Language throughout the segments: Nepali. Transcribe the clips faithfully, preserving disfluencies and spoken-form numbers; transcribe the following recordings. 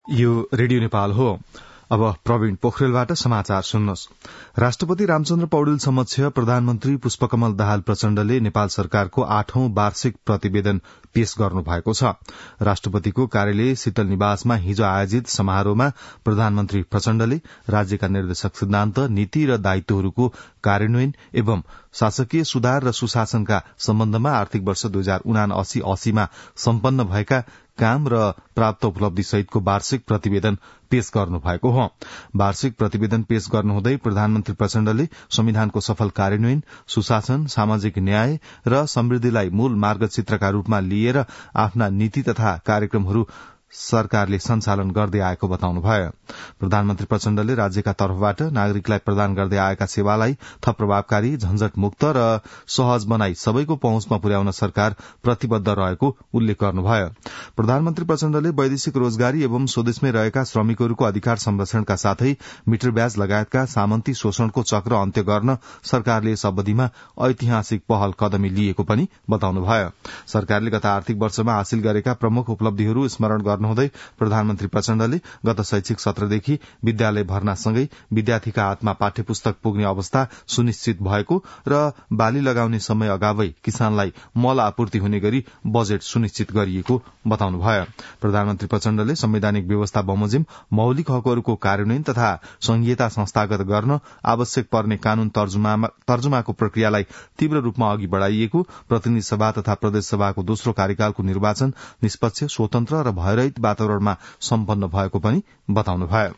यो रेडियो नेपाल हो। अब प्रवीण पोखरेलबाट समाचार सुन्नुहोस्। राष्ट्रपति रामचन्द्र पौडेल समक्ष प्रधानमन्त्री पुष्पकमल दाहाल प्रचण्डले नेपाल सरकारको आठौं वार्षिक प्रतिवेदन पेश गर्नु भएको छ। राष्ट्रपतिको कार्यालय शीतल निवासमा हिजो आयोजित समारोहमा प्रधानमन्त्री प्रचण्डले राज्यका निर्देशक सिद्धान्त, नीति र दायित्वहरूको कार्यान्वयन एवं शासकीय सुधार र सुशासनका सम्बन्धमा आर्थिक वर्ष दुई हजार उनासी अस्सीमा सम्पन्न भएका काम र प्राप्त उपलब्धि सहितको वार्षिक प्रतिवेदन पेश गर्नु भएको हो। वार्षिक प्रतिवेदन पेश गर्नुहुँदै प्रधानमन्त्री प्रचण्डले संविधानको सफल कार्यान्वयन, सुशासन, सामाजिक न्याय र समृद्धिलाई मूल मार्गचित्रका रूपमा लिएर आफ्ना नीति तथा कार्यक्रमहरू सरकारले सञ्चालन गर्दै आएको बताउनुभयो। प्रधानमन्त्री प्रचण्डले राज्यका तर्फबाट नागरिकलाई प्रदान गर्दै आएका सेवालाई थप प्रभावकारी, झन्झट मुक्त र सहज बनाई सबैको पहुँचमा पुर्याउन सरकार प्रतिबद्ध रहेको उल्लेख गर्नुभयो। प्रधानमन्त्री प्रचण्डले वैदेशिक रोजगारी एवं स्वदेशमै रहेका श्रमिकहरूको अधिकार संरक्षणका साथै मिटर ब्याज लगायतका सामन्ती शोषणको चक्र अन्त्य गर्न सरकारले यस अवधिमा ऐतिहासिक पहल कदमी लिएको पनि बताउनुभयो। सरकारले गत आर्थिक वर्षमा हासिल गरेका प्रमुख उपलब्धिहरू स्मरण गर्नुहुँदै प्रधानमन्त्री प्रचण्डले गत शैक्षिक सत्रदेखि विद्यालय भर्नासँगै विद्यार्थीका हातमा पाठ्यपुस्तक पुग्ने अवस्था सुनिश्चित भएको र बाली लगाउने समय अगावै किसानलाई मल आपूर्ति हुने गरी बजेट सुनिश्चित गरिएको बताउनुभयो। प्रधानमन्त्री प्रचण्डले संवैधानिक व्यवस्था बमोजिम मौलिक हकहरूको कार्यान्वयन तथा संघीयता संस्थागत गर्न आवश्यक पर्ने कानून तर्जुमा, तर्जुमाको प्रक्रियालाई तीव्र रूपमा अघि बढ़ाइएको, प्रतिनिधि सभा तथा प्रदेश सभाको दोस्रो कार्यकालको निर्वाचन निष्पक्ष, स्वतन्त्र र भयरहित वातावरणमा सम्पन्न भएको पनि बताउनुभयो।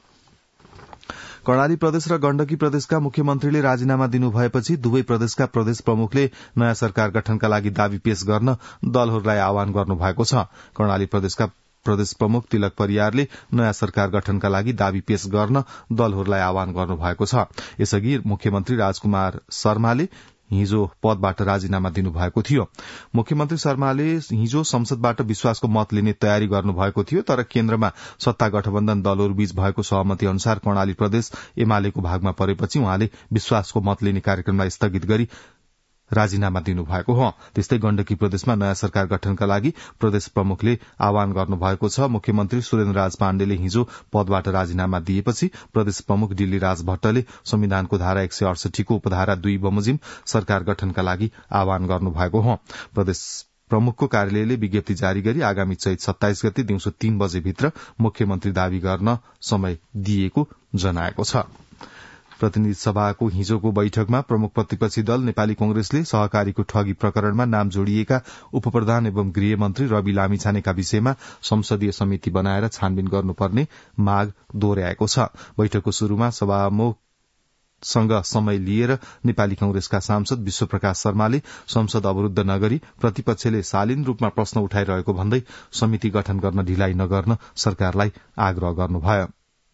कर्णाली प्रदेश र गण्डकी प्रदेशका मुख्यमन्त्रीले राजीनामा दिनु भएपछि दुवै प्रदेशका प्रदेश प्रमुखले नयाँ सरकार गठनका लागि दावी पेश गर्न दलहरूलाई आह्वान गर्नु भएको छ। कर्णाली प्रदेशका प्रदेश प्रमुख तिलक परियारले नयाँ सरकार गठनका लागि दावी पेश गर्न दलहरूलाई आह्वान गर्नु भएको छ। यसअघि मुख्यमन्त्री राजकुमार शर्माले हिजो पदबाट राजीनामा दिनुभएको थियो। मुख्यमन्त्री शर्माले हिजो संसदबाट विश्वासको मत लिने तयारी गर्नुभएको थियो, तर केन्द्रमा सत्ता गठबन्धन दलहरूबीच भएको सहमति अनुसार कर्णाली प्रदेश एमालेको भागमा परेपछि उहाँले विश्वासको मत लिने कार्यक्रमलाई स्थगित गरी राजीनामा दिनुभएको हो। त्यस्तै गण्डकी प्रदेशमा नयाँ सरकार गठनका लागि प्रदेश प्रमुखले आह्वान गर्नुभएको छ। मुख्यमन्त्री सुरेन्द्र राज पाण्डेले हिजो पदबाट राजीनामा दिएपछि प्रदेश प्रमुख दिल्ली राज भट्टले संविधानको धारा एक सय अडसठी को उपधारा दुई बमोजिम सरकार गठनका लागि आह्वान गर्नुभएको हो। प्रदेश प्रमुखको कार्यालयले विज्ञप्ति जारी गरी आगामी चैत सत्ताइस गते दिउँसो तीन बजे भित्र मुख्यमन्त्री दावी गर्न समय दिएको जनाएको छ। प्रतिनिधि सभाको हिजोको बैठकमा प्रमुख प्रतिपक्षी दल नेपाली कंग्रेसले सहकारीको ठगी प्रकरणमा नाम जोडिएका उपप्रधान एवं गृहमन्त्री रवि लामिछानेका विषयमा संसदीय समिति बनाएर छानबिन गर्नुपर्ने माग दोहोर्याएको छ। बैठकको शुरूमा सभामुख सँग समय लिएर नेपाली कंग्रेसका सांसद विश्वप्रकाश शर्माले संसद अवरूद्ध नगरी प्रतिपक्षले शालीन रूपमा प्रश्न उठाइरहेको भन्दै समिति गठन गर्न ढिलाइ नगर्न सरकारलाई आग्रह गर्नुभयो।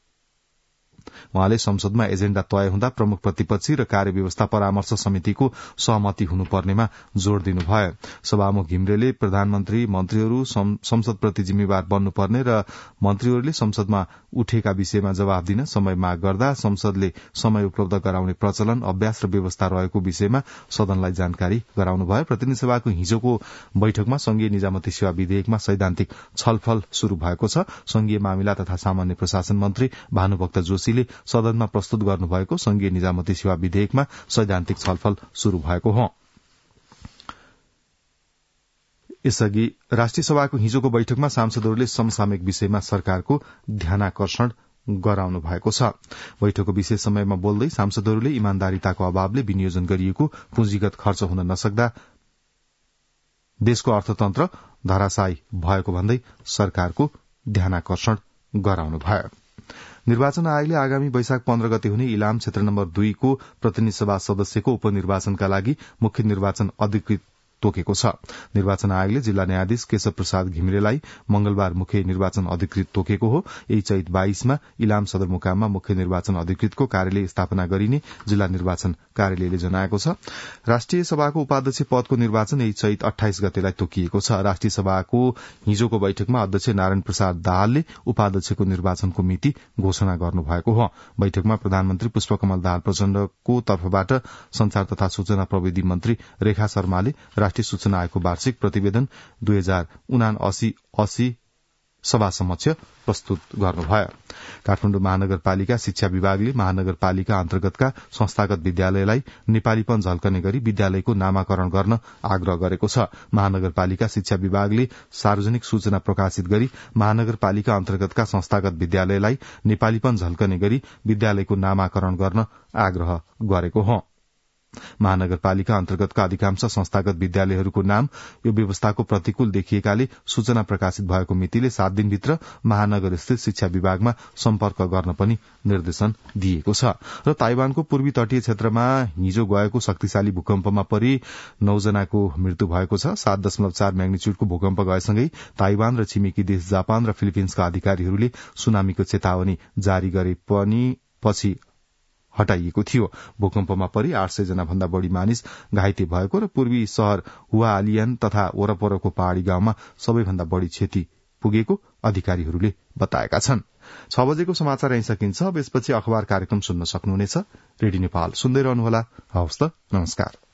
उहाँले संसदमा एजेण्डा तय हुँदा प्रमुख प्रतिपक्षी र कार्यव्यवस्था परामर्श समितिको सहमति हुनुपर्नेमा जोड़ दिनुभयो। सभामुख घिम्रेले प्रधानमन्त्री मन्त्रीहरू संसदप्रति जिम्मेवार बन्नुपर्ने र मन्त्रीहरूले संसदमा उठेका विषयमा जवाब दिन समय माग गर्दा संसदले समय उपलब्ध गराउने प्रचलन, अभ्यास र व्यवस्था रहेको विषयमा सदनलाई जानकारी गराउनुभयो। प्रतिनिधि सभाको हिजोको बैठकमा संघीय निजामती सेवा विधेयकमा सैद्धान्तिक छलफल शुरू भएको छ। संघीय मामिला तथा सामान्य प्रशासन मन्त्री भानुभक्त जोशीले सदनमा प्रस्तुत गर्नुभएको संघीय निजामती सेवा विधेयकमा सैद्धान्तिक छलफल शुरू भएको हो। यसअघि राष्ट्रिय सभाको हिजोको बैठकमा सांसदहरूले समसामयिक विषयमा सरकारको ध्यानाकर्षण गराउनु भएको छ। बैठकको विशेष समयमा बोल्दै सांसदहरूले इमानदारीताको अभावले विनियोजन गरिएको पुँजीगत खर्च हुन नसक्दा देशको अर्थतन्त्र धराशायी भएको भन्दै सरकारको ध्यानाकर्षण गराउनुभयो। निर्वाचन आयोगले आगामी वैशाख पन्ध्र गते हुने इलाम क्षेत्र नम्बर दुईको प्रतिनिधि सभा सदस्यको उपनिर्वाचनका लागि मुख्य निर्वाचन अधिकृत तोकेको छ। निर्वाचन आयोगले जिल्ला न्यायाधीश केशव प्रसाद घिमिरेलाई मंगलबार मुख्य निर्वाचन अधिकृत तोकेको हो। यही चैत बाइसमा इलाम सदरमुकाममा मुख्य निर्वाचन अधिकृतको कार्यालय स्थापना गरिने जिल्ला निर्वाचन कार्यालयले जनाएको छ। राष्ट्रिय सभाको उपाध्यक्ष पदको निर्वाचन यही चैत अठाइस गतेलाई तोकिएको छ। राष्ट्रिय सभाको हिजोको बैठकमा अध्यक्ष नारायण प्रसाद दाहालले उपाध्यक्षको निर्वाचनको मिति घोषणा गर्नुभएको हो। बैठकमा प्रधानमन्त्री पुष्पकमल दाहाल प्रचण्डको तर्फबाट संचार तथा सूचना प्रविधि मन्त्री रेखा शर्माले राष्ट्रिय सूचना आयोगको वार्षिक प्रतिवेदन दुई हजार उनासी अस्सी सभा समक्ष प्रस्तुत गर्नुभयो। काठमाडौँ महानगरपालिका शिक्षा विभागले महानगरपालिका अन्तर्गतका संस्थागत विद्यालयलाई नेपालीपन झल्कने गरी विद्यालयको नामाकरण गर्न आग्रह गरेको छ। महानगरपालिका शिक्षा विभागले सार्वजनिक सूचना प्रकाशित गरी महानगरपालिका अन्तर्गतका संस्थागत विद्यालयलाई नेपालीपन झल्कने गरी विद्यालयको नामाकरण गर्न आग्रह गरेको हो। महानगरपालिका अन्तर्गतका अधिकांश संस्थागत विद्यालयहरूको नाम यो व्यवस्थाको प्रतिकूल देखिएकाले सूचना प्रकाशित भएको मितिले सात दिनभित्र महानगर स्थित शिक्षा विभागमा सम्पर्क गर्न पनि निर्देशन दिएको छ। र ताइवानको पूर्वी तटीय क्षेत्रमा हिजो गएको शक्तिशाली भूकम्पमा परि नौजनाको मृत्यु भएको छ। सात दशमलव चार म्याग्निच्युडको भूकम्प गएसँगै ताइवान र छिमेकी देश जापान र फिलिपिन्सका अधिकारीहरूले सुनामीको चेतावनी जारी गरे पनि पछि हटाइएको थियो। भूकम्पमा परि आठ सय जना भन्दा बढ़ी मानिस घाइते भएको र पूर्वी शहर हुआलियन तथा वरपरको पहाड़ी गाउँमा सबैभन्दा बढ़ी क्षति पुगेको अधिकारीहरूले बताएका छन्। छ बजेको समाचार यही सकिन्छ। अब यसपछि अखबार कार्यक्रम सुन्न सक्नुहुनेछ। रेडियो नेपाल सुन्दै रहनुहोला। हवस् त, नमस्कार।